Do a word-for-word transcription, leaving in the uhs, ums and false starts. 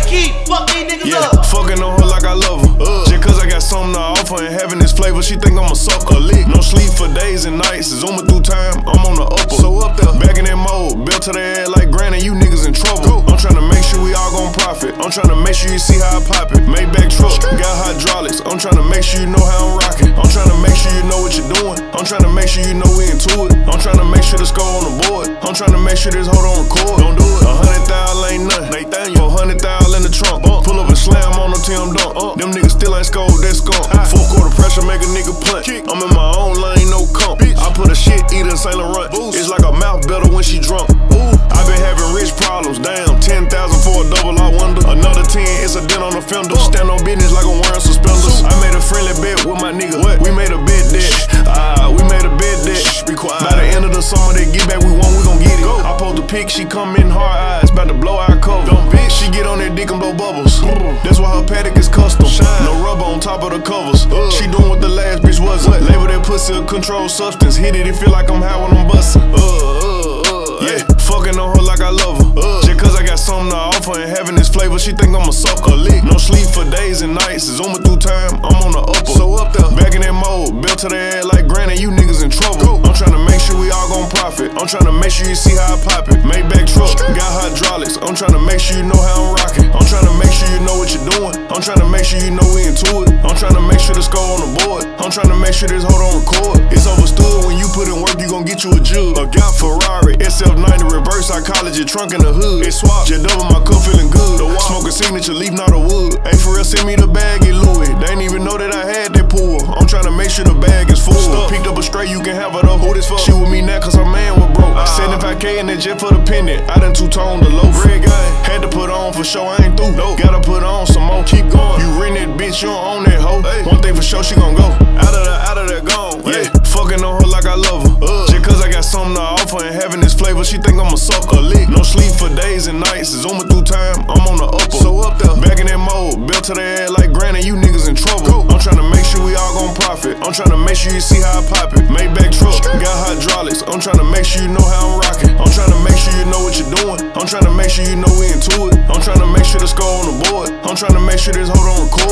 key, fuck these niggas yeah, up. fucking on her like I love her. Uh. Just cause I got something to offer and having this flavor, she think I'm a sucker. Lick. No sleep for days and nights. Zooming through time, I'm on the upper. So up there, back in that mode, built to the head like granny, you niggas in trouble. Go. I'm trying to make sure we all gon' profit. I'm trying to make sure you see how I pop it. Maybach truck, got hydraulics. I'm trying to make sure you know how I'm rocking. I'm trying to make sure you know what you're doing. I'm trying to make sure you know we into it. I'm trying to make sure the score on the board. I'm trying to make sure this hold on record. Don't do it. A hundred thousand ain't nothing. Nathaniel, hundred thousand in the trunk. Uh, pull up and slam on the Tim Dunk. Uh, them niggas still ain't scored, they skunk. Full quarter pressure, make a nigga punch. I'm in my own lane, no comp. I put a shit eater in Saint Laurent. It's like a mouth better when she drunk. Ooh, I been having rich problems. Damn, ten thousand for a double, I wonder. Another ten, it's a dent on the fender. Stand on business like I'm wearing suspenders. I made a friendly bet with my nigga. What? We made a bet that. Ah, uh, we made a bet that. Be quiet. By the end of the summer, they get back, we want, we gon' get it. Go. I post a pic, she come in hard eyes, about to blow our cover. Dumb bitch, she get on that dick and blow bubbles. That's why her paddock is custom. Shine. No rubber on top of the covers. Uh. She doing what the last bitch wasn't. Label that pussy a controlled substance. Hit it, it feel like I'm high when I'm bustin'. Uh, uh, uh, yeah, fucking on her like I love her. Uh. Just cause I got something to offer and having this flavor, she think I'm a sucker. Lick. No sleep for days and nights. Zooming through time, I'm on the upper. So up there, back in that mode, built to the head like granny, you niggas in trouble. Go. I'm trying to make sure we all gon' profit. I'm trying to make sure you see how I pop it. Maybach truck, got hydraulics. I'm trying to make sure you know how I'm rocking. I'm trying to make sure you know what you're doing. I'm trying to make sure you know we into it. I'm trying to make sure the score on the board. I'm trying to make sure this hold on record. It's overstood when you put in work, you gon' get you a jug. A got Ferrari, S F ninety reverse psychology, trunk in the hood. It swap, just double my cup feeling good. The smoking signature, leave not a wood. Ain't for real, send me the bag, get Louis. They ain't even know that I had that pool. I'm trying to make sure the bag is full. Stuff. Picked up a straight, you can have it up. Who this fuck? She with me now cause her man was broke. Uh, seventy-five K in that jet for the pendant. I done two-tone the low red guy. Had to put on for sure, I ain't through. No. Gotta put on some more, keep going. You ring that bitch, you don't own that hoe. Hey. One thing for sure, she gon' go. Out of there, out of there, gone. Yeah, yeah. Fucking on her like I love her. Uh. Just cause I got something to offer and having this flavor, she think I'm a sucker. Lick. No sleep for days and nights. Zooming through time, I'm on the upper. So up there, back in that mode, built to the head like granny, you niggas in trouble. Go. I'm trying to make sure we all gon' profit. I'm trying to make sure you see how I pop it. Maybach truck, got hydraulics. I'm trying to make sure you know how I'm rocking. I'm trying to make sure you know what you're doing. I'm trying to make sure you know we into it. I'm trying to make sure the score on the board. I'm trying to make sure this hold on record.